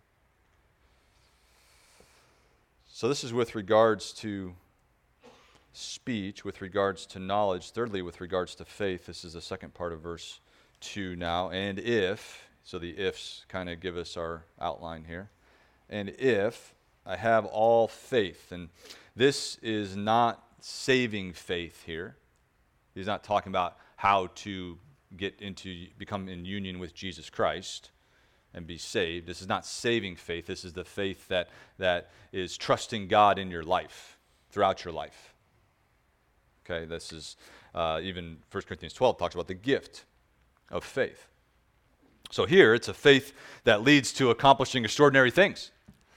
So this is with regards to speech, with regards to knowledge. Thirdly, with regards to faith. This is the second part of verse 2 now. And if, so the ifs kind of give us our outline here. And if I have all faith, and this is not saving faith here. He's not talking about how to become in union with Jesus Christ and be saved. This is not saving faith. This is the faith that is trusting God in your life, throughout your life. Okay, this is even 1 Corinthians 12 talks about the gift of faith. So here, it's a faith that leads to accomplishing extraordinary things.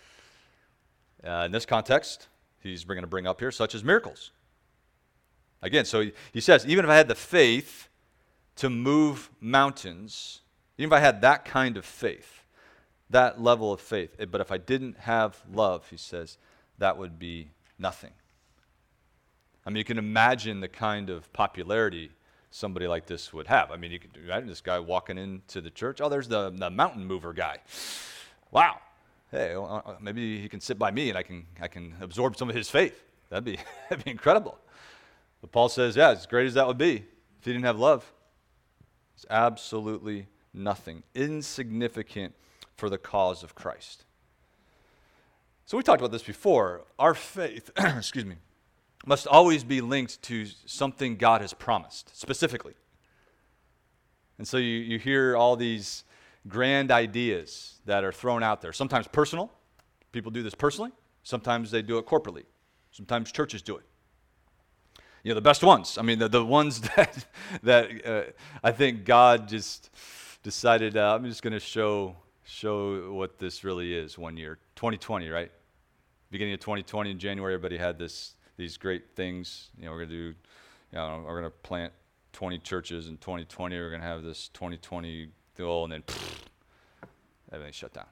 In this context, he's going to bring up here, such as miracles. Again, so he says, even if I had the faith to move mountains, even if I had that kind of faith, that level of faith, but if I didn't have love, he says, that would be nothing. I mean, you can imagine the kind of popularity somebody like this would have. I mean, you can imagine this guy walking into the church. Oh, there's the mountain mover guy. Wow. Hey, maybe he can sit by me and I can absorb some of his faith. That'd be incredible. But Paul says, yeah, as great as that would be, if he didn't have love, it's absolutely nothing, insignificant for the cause of Christ. So we talked about this before. Our faith, excuse me, must always be linked to something God has promised, specifically. And so you hear all these grand ideas that are thrown out there, sometimes personal. People do this personally. Sometimes they do it corporately. Sometimes churches do it. You know, the best ones. I mean, the ones that I think God just decided, I'm just going to show what this really is one year. 2020, right? Beginning of 2020 in January, everybody had these great things. You know, we're going to plant 20 churches in 2020. We're going to have this 2020 goal, and then everything shut down.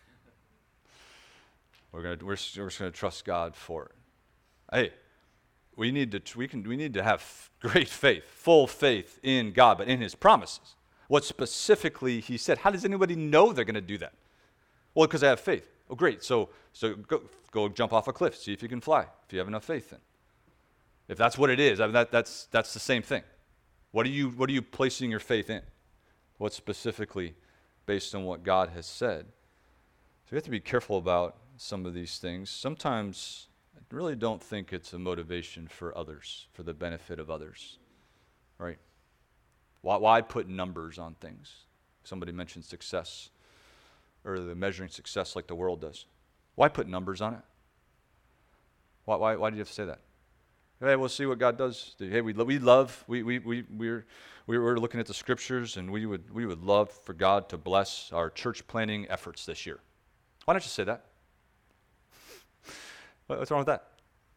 We're just going to trust God for it. Hey, we need to have great faith, full faith in God, but in His promises. What specifically He said. How does anybody know they're going to do that? Well, because I have faith. Oh, great. So go jump off a cliff. See if you can fly. If you have enough faith, then. If that's what it is, I mean, that's the same thing. What are you placing your faith in? What's specifically based on what God has said? So we have to be careful about some of these things. Sometimes I really don't think it's a motivation for others, for the benefit of others, right? Why put numbers on things? Somebody mentioned success, or the measuring success like the world does. Why put numbers on it? Why do you have to say that? Hey, we'll see what God does. Hey, we're looking at the scriptures, and we would love for God to bless our church planting efforts this year. Why don't you say that? What's wrong with that?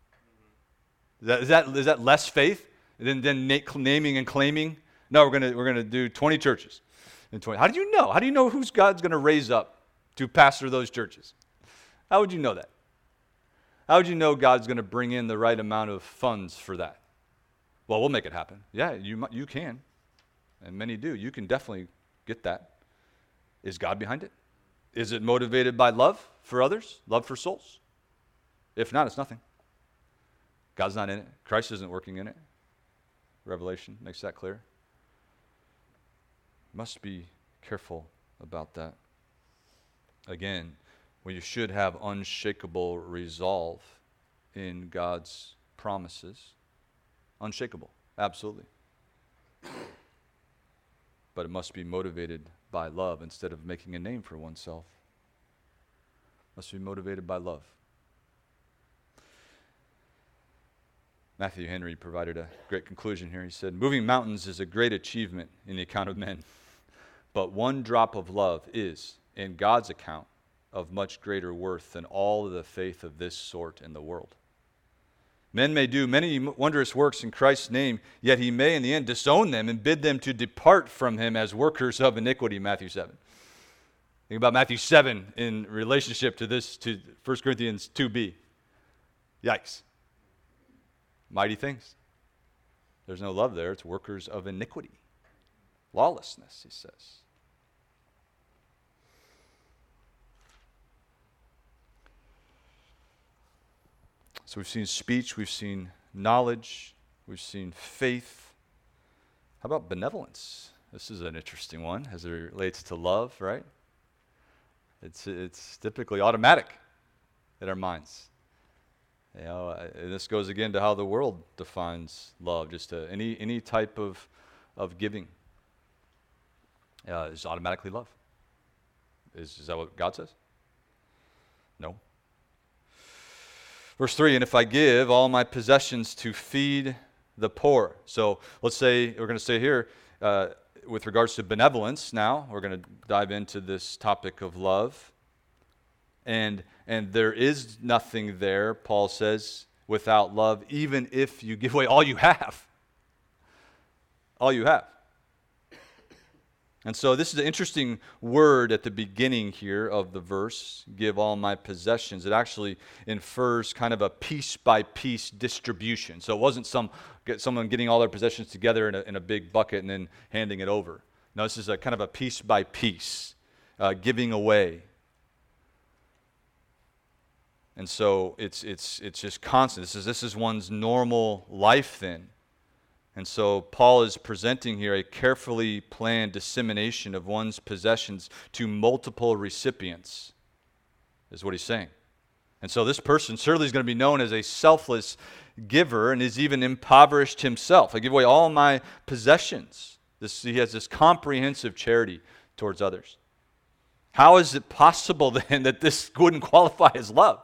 Is that less faith than naming and claiming? No, we're gonna do 20 churches in 20. How do you know? How do you know who's God's gonna raise up to pastor those churches? How would you know that? How would you know God's gonna bring in the right amount of funds for that? Well, we'll make it happen. Yeah, you can. and many do. You can definitely get that. Is God behind it? Is it motivated by love for others, love for souls? If not, it's nothing. God's not in it. Christ isn't working in it. Revelation makes that clear. Must be careful about that. Again, well, you should have unshakable resolve in God's promises. Unshakable, absolutely. But it must be motivated by love instead of making a name for oneself. Must be motivated by love. Matthew Henry provided a great conclusion here. He said, moving mountains is a great achievement in the account of men, but one drop of love is, in God's account, of much greater worth than all of the faith of this sort in the world. Men may do many wondrous works in Christ's name, yet he may in the end disown them and bid them to depart from him as workers of iniquity, Matthew 7. Think about Matthew 7 in relationship to this, to 1 Corinthians 2b. Yikes. Mighty things. There's no love there. It's workers of iniquity. Lawlessness, he says. So we've seen speech, we've seen knowledge, we've seen faith. How about benevolence? This is an interesting one as it relates to love, right? It's typically automatic in our minds. You know, and this goes again to how the world defines love. Just any type of giving is automatically love. Is that what God says? No. Verse 3, and if I give all my possessions to feed the poor. So let's say, we're going to say here, with regards to benevolence now, we're going to dive into this topic of love. And there is nothing there, Paul says, without love, even if you give away all you have. All you have. And so this is an interesting word at the beginning here of the verse, give all my possessions. It actually infers kind of a piece-by-piece distribution. So it wasn't someone getting all their possessions together in a big bucket and then handing it over. No, this is a kind of a piece-by-piece giving away. And so it's just constant. This is one's normal life then. And so Paul is presenting here a carefully planned dissemination of one's possessions to multiple recipients, is what he's saying. And so this person certainly is going to be known as a selfless giver and is even impoverished himself. I give away all my possessions. He has this comprehensive charity towards others. How is it possible then that this wouldn't qualify as love?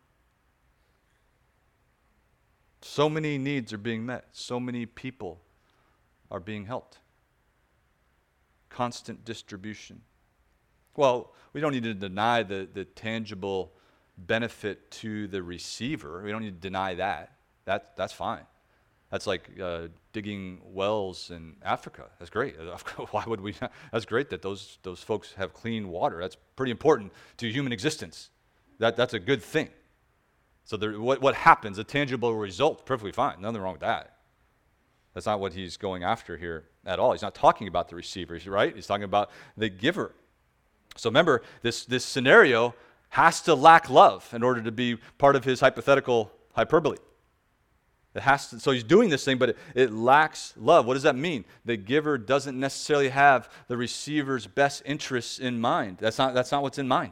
So many needs are being met. So many people are being helped. Constant distribution. Well, we don't need to deny the tangible benefit to the receiver. We don't need to deny that. That's fine. That's like digging wells in Africa. That's great. Why would we not? That's great that those folks have clean water. That's pretty important to human existence. That's a good thing. So what happens, a tangible result, perfectly fine. Nothing wrong with that. That's not what he's going after here at all. He's not talking about the receiver, right? He's talking about the giver. So remember, this scenario has to lack love in order to be part of his hypothetical hyperbole. It has to, so he's doing this thing, but it lacks love. What does that mean? The giver doesn't necessarily have the receiver's best interests in mind. That's not what's in mind.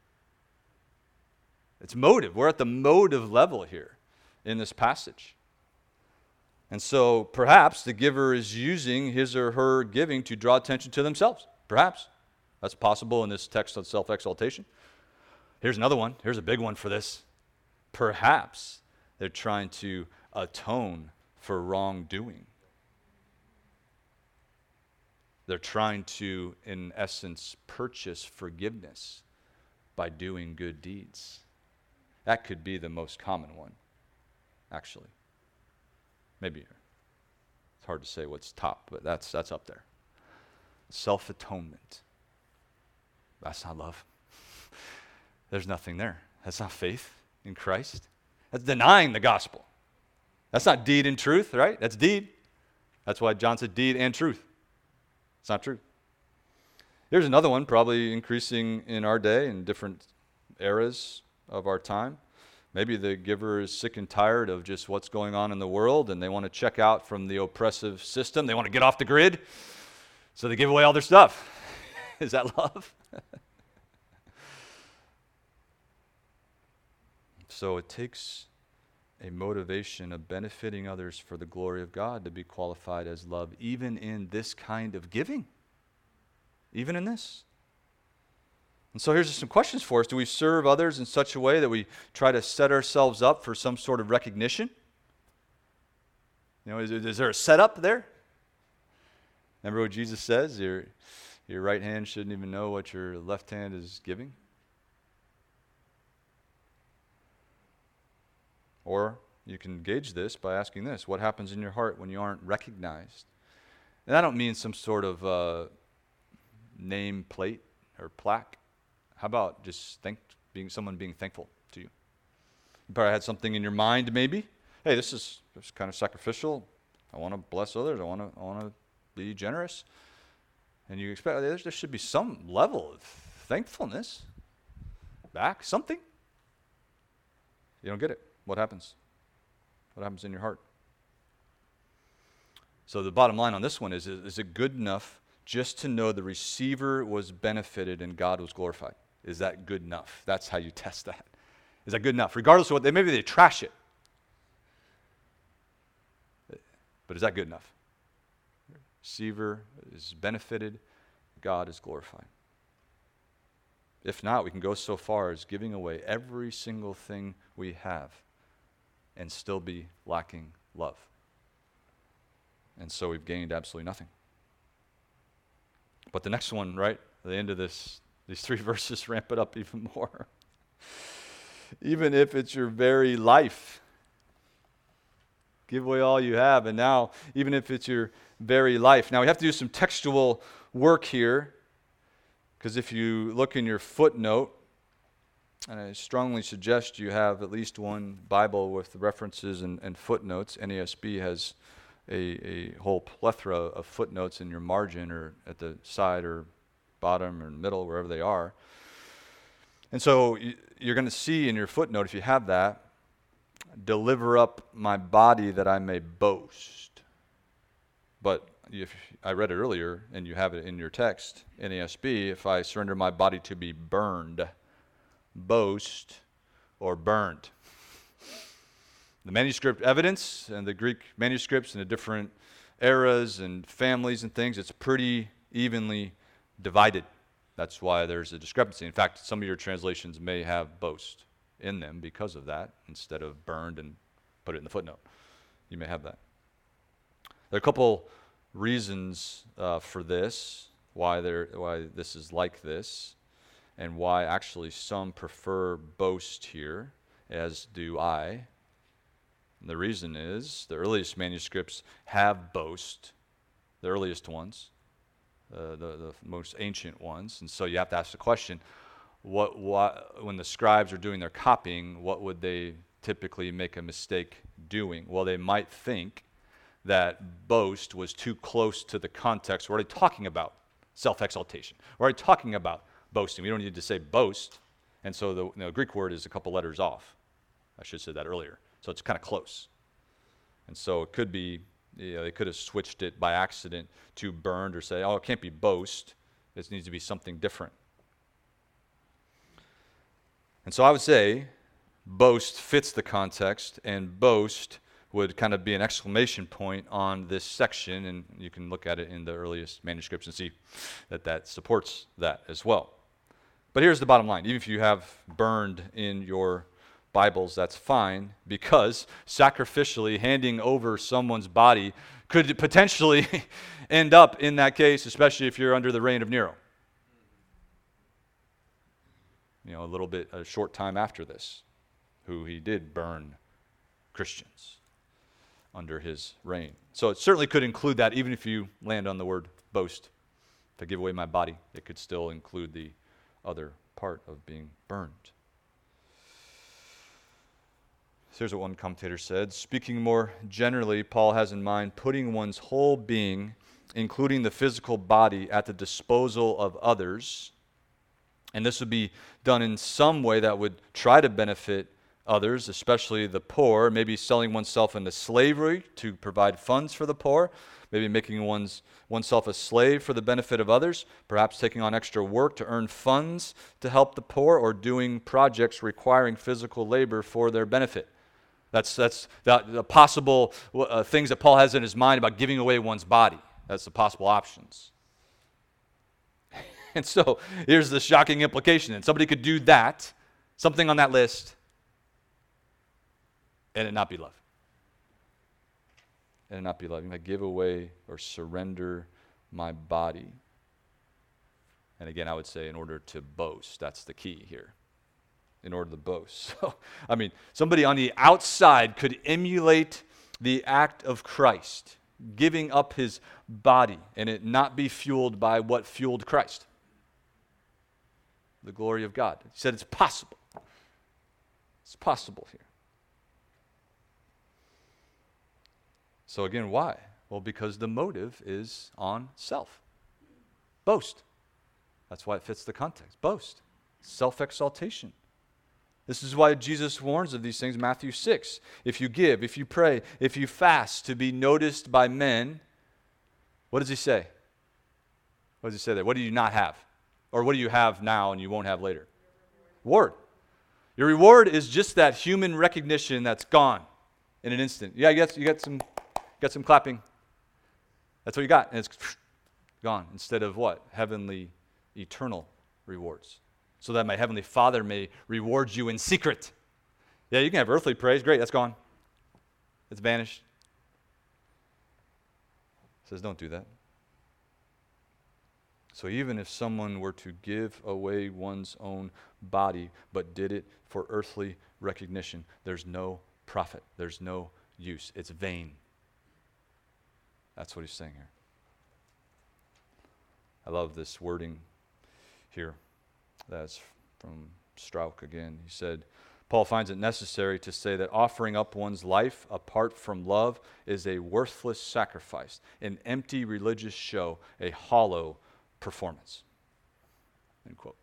It's motive. We're at the motive level here in this passage. And so perhaps the giver is using his or her giving to draw attention to themselves. Perhaps. That's possible in this text on self-exaltation. Here's another one. Here's a big one for this. Perhaps they're trying to atone for wrongdoing. They're trying to, in essence, purchase forgiveness by doing good deeds. That could be the most common one, actually. Maybe it's hard to say what's top, but that's up there. Self-atonement. That's not love. There's nothing there. That's not faith in Christ. That's denying the gospel. That's not deed and truth, right? That's deed. That's why John said deed and truth. It's not true. Here's another one, probably increasing in our day in different eras of our time. Maybe the giver is sick and tired of just what's going on in the world, and they want to check out from the oppressive system. They want to get off the grid, so they give away all their stuff. Is that love? So it takes a motivation of benefiting others for the glory of God to be qualified as love, even in this kind of giving. Even in this. And so here's just some questions for us. Do we serve others in such a way that we try to set ourselves up for some sort of recognition? You know, is there a setup there? Remember what Jesus says? Your right hand shouldn't even know what your left hand is giving. Or you can gauge this by asking this: what happens in your heart when you aren't recognized? And I don't mean some sort of name plate or plaque. How about just someone being thankful to you? You probably had something in your mind, maybe. Hey, this is kind of sacrificial. I want to bless others. I want to be generous. And you expect there should be some level of thankfulness back, something. You don't get it. What happens? What happens in your heart? So the bottom line on this one is it good enough just to know the receiver was benefited and God was glorified? Is that good enough? That's how you test that. Is that good enough? Regardless of maybe they trash it. But is that good enough? Receiver is benefited, God is glorified. If not, we can go so far as giving away every single thing we have and still be lacking love. And so we've gained absolutely nothing. But the next one, right, at the end of these 3 verses ramp it up even more. Even if it's your very life, give away all you have. And now, even if it's your very life. Now, we have to do some textual work here, because if you look in your footnote, and I strongly suggest you have at least one Bible with references and footnotes. NASB has a whole plethora of footnotes in your margin or at the side or bottom or middle, wherever they are. And so you're going to see in your footnote, if you have that, deliver up my body that I may boast. But if I read it earlier, and you have it in your text, NASB, if I surrender my body to be burned, boast, or burned. The manuscript evidence and the Greek manuscripts in the different eras and families and things, it's pretty evenly divided. That's why there's a discrepancy. In fact, some of your translations may have boast in them because of that, instead of burned and put it in the footnote. You may have that. There are a couple reasons for this, why this is like this, and why actually some prefer boast here, as do I. And the reason is the earliest manuscripts have boast, the earliest ones, the most ancient ones. And so you have to ask the question, what when the scribes are doing their copying, what would they typically make a mistake doing? Well, they might think that boast was too close to the context. We're already talking about self-exaltation. We're already talking about boasting. We don't need to say boast. And so the Greek word is a couple letters off. I should have said that earlier. So it's kind of close. And so it could be, they could have switched it by accident to burned, or say, oh, it can't be boast. This needs to be something different. And so I would say boast fits the context, and boast would kind of be an exclamation point on this section, and you can look at it in the earliest manuscripts and see that supports that as well. But here's the bottom line. Even if you have burned in your Bibles, that's fine, because sacrificially handing over someone's body could potentially end up in that case, especially if you're under the reign of Nero. A short time after this, who he did burn Christians under his reign. So it certainly could include that, even if you land on the word boast. To give away my body, it could still include the other part of being burned. Here's what one commentator said. Speaking more generally, Paul has in mind putting one's whole being including the physical body, at the disposal of others. And this would be done in some way that would try to benefit others, especially the poor, maybe selling oneself into slavery to provide funds for the poor, maybe making oneself a slave for the benefit of others, perhaps taking on extra work to earn funds to help the poor, or doing projects requiring physical labor for their benefit. That's the possible things that Paul has in his mind about giving away one's body. That's the possible options. And so here's the shocking implication. And somebody could do that, something on that list, and it not be love. And it not be love. You might give away or surrender my body. And again, I would say in order to boast. That's the key here. In order to boast. So, I mean, somebody on the outside could emulate the act of Christ, giving up his body, and it not be fueled by what fueled Christ. The glory of God. He said it's possible. It's possible here. So again, why? Well, because the motive is on self. Boast. That's why it fits the context. Boast. Self-exaltation. This is why Jesus warns of these things, Matthew 6. If you give, if you pray, if you fast to be noticed by men, what does he say? What does he say there? What do you not have? Or what do you have now and you won't have later? Reward. Your reward is just that human recognition that's gone in an instant. Yeah, you got some clapping. That's what you got, and it's gone. Instead of what? Heavenly, eternal rewards. So that my heavenly Father may reward you in secret. Yeah, you can have earthly praise. Great, that's gone. It's vanished. It says don't do that. So even if someone were to give away one's own body, but did it for earthly recognition, there's no profit. There's no use. It's vain. That's what he's saying here. I love this wording here. That's from Strauch again. He said, Paul finds it necessary to say that offering up one's life apart from love is a worthless sacrifice, an empty religious show, a hollow performance. End quote.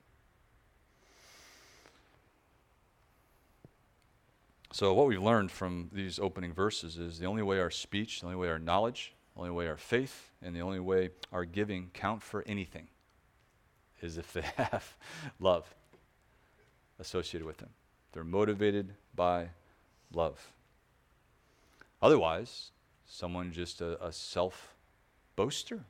So what we've learned from these opening verses is the only way our speech, the only way our knowledge, the only way our faith, and the only way our giving count for anything is if they have love associated with them. They're motivated by love. Otherwise, someone just a self-boaster.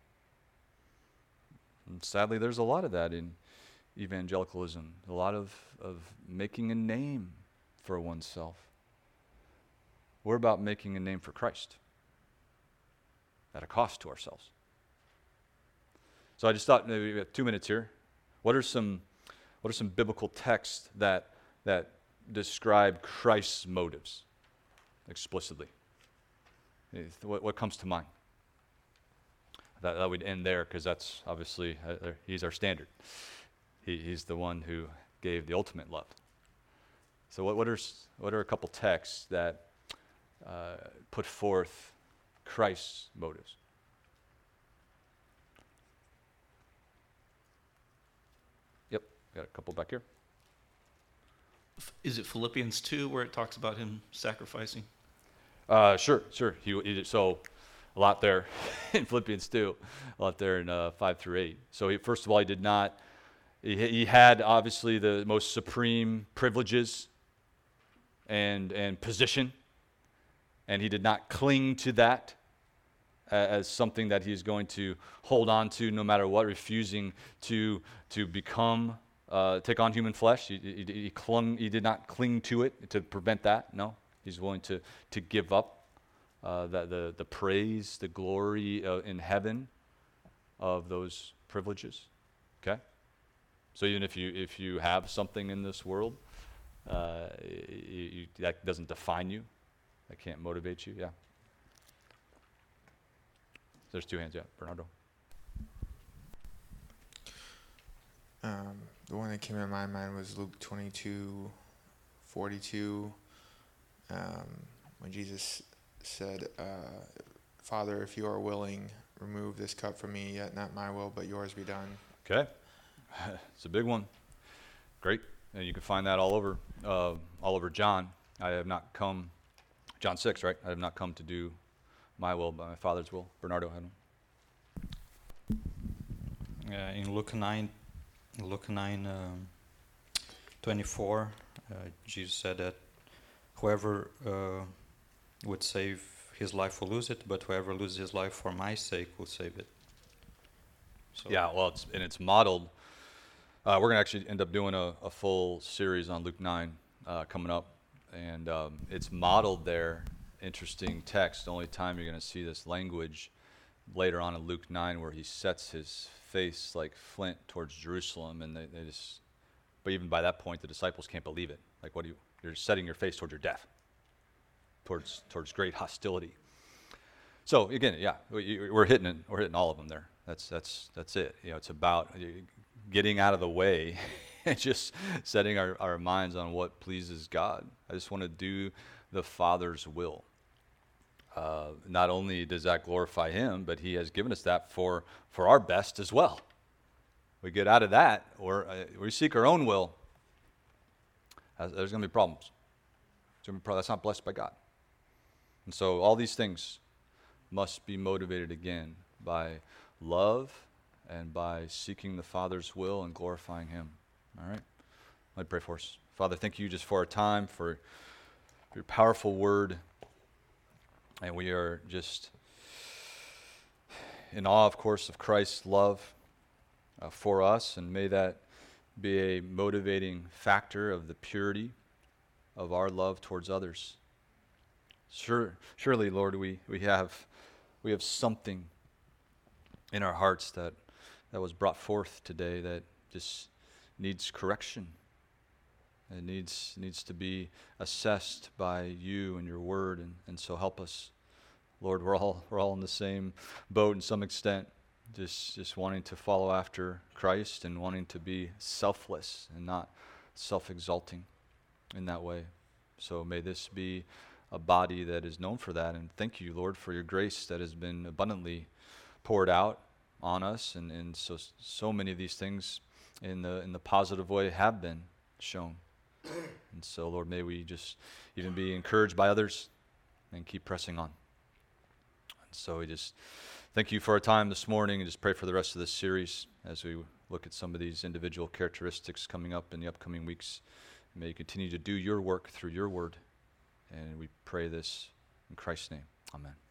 And sadly, there's a lot of that in evangelicalism, a lot of making a name for oneself. We're about making a name for Christ at a cost to ourselves. So I just thought maybe we have 2 minutes here. What are some biblical texts that describe Christ's motives explicitly? What comes to mind? That would end there, because that's obviously he's our standard. He's the one who gave the ultimate love. So what are a couple texts that put forth Christ's motives? Yep, got a couple back here. Is it Philippians 2 where it talks about him sacrificing? Sure. He did, so a lot there in Philippians 2, a lot there in 5 through 8. So first of all, he had obviously the most supreme privileges and position, and he did not cling to that as something that he's going to hold on to no matter what, refusing to become, take on human flesh. He did not cling to it to prevent that. No, he's willing to give up the praise, the glory in heaven of those privileges. Okay? So even if you have something in this world, that doesn't define you. That can't motivate you. Yeah. There's two hands. Yeah, Bernardo. The one that came to my mind was Luke 22:42, when Jesus said, "Father, if you are willing, remove this cup from me, yet not my will, but yours be done. Okay. It's a big one. Great. And you can find that all over John. I have not come, John 6, right? I have not come to do my will, but my Father's will. Bernardo had one. In Luke 9, 24, Jesus said that whoever would save his life will lose it, but whoever loses his life for my sake will save it. So Yeah, well, it's modeled. We're going to actually end up doing a full series on Luke 9 coming up, and it's modeled there. Interesting text. The only time you're going to see this language later on in Luke 9 where he sets his face like flint towards Jerusalem, and they just, but even by that point, the disciples can't believe it. Like, you're setting your face towards your death, towards great hostility. So again, yeah, we're hitting all of them there. That's it. You know, it's about getting out of the way and just setting our minds on what pleases God. I just want to do the Father's will. Not only does that glorify Him, but He has given us that for our best as well. We get out of that, or we seek our own will. There's going to be problems. That's not blessed by God. And so all these things must be motivated again by love and by seeking the Father's will and glorifying Him. All right? Let me pray for us. Father, thank you just for our time, for your powerful word. And we are just in awe, of course, of Christ's love for us. And may that be a motivating factor of the purity of our love towards others. Surely, Lord, we have something in our hearts that was brought forth today that just needs correction. It needs to be assessed by you and your word, and so help us. Lord, we're all in the same boat in some extent, just wanting to follow after Christ and wanting to be selfless and not self-exalting in that way. So may this be a body that is known for that, and thank you, Lord, for your grace that has been abundantly poured out on us, and so many of these things in the positive way have been shown. And so, Lord, may we just even be encouraged by others and keep pressing on. And so we just thank you for our time this morning, and just pray for the rest of this series as we look at some of these individual characteristics coming up in the upcoming weeks. May you continue to do your work through your word. And we pray this in Christ's name. Amen.